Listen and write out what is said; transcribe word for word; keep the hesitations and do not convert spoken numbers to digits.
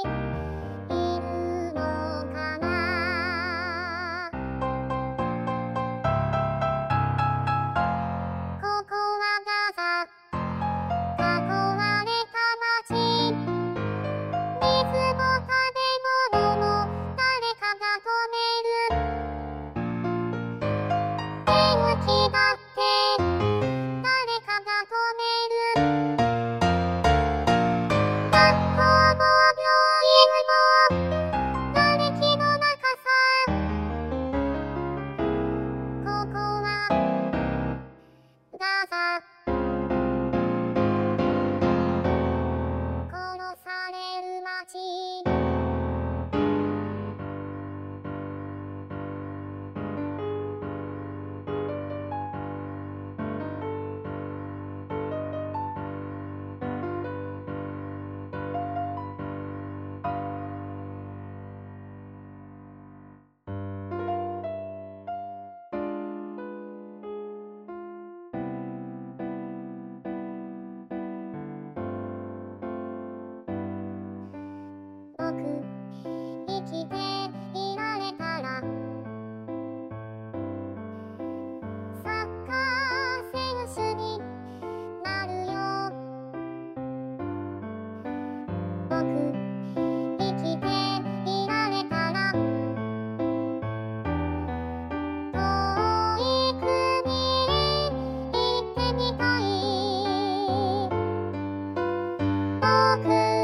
いるのかな。ここはガザ、囲われた街。水も食べ物も誰かが止める。電気だって誰かが止める。学校も病院も瓦礫の中さ。ここはガザ。殺される街。僕生きていられたらサッカー選手になるよ。僕生きていられたら遠い国へ行ってみたい。僕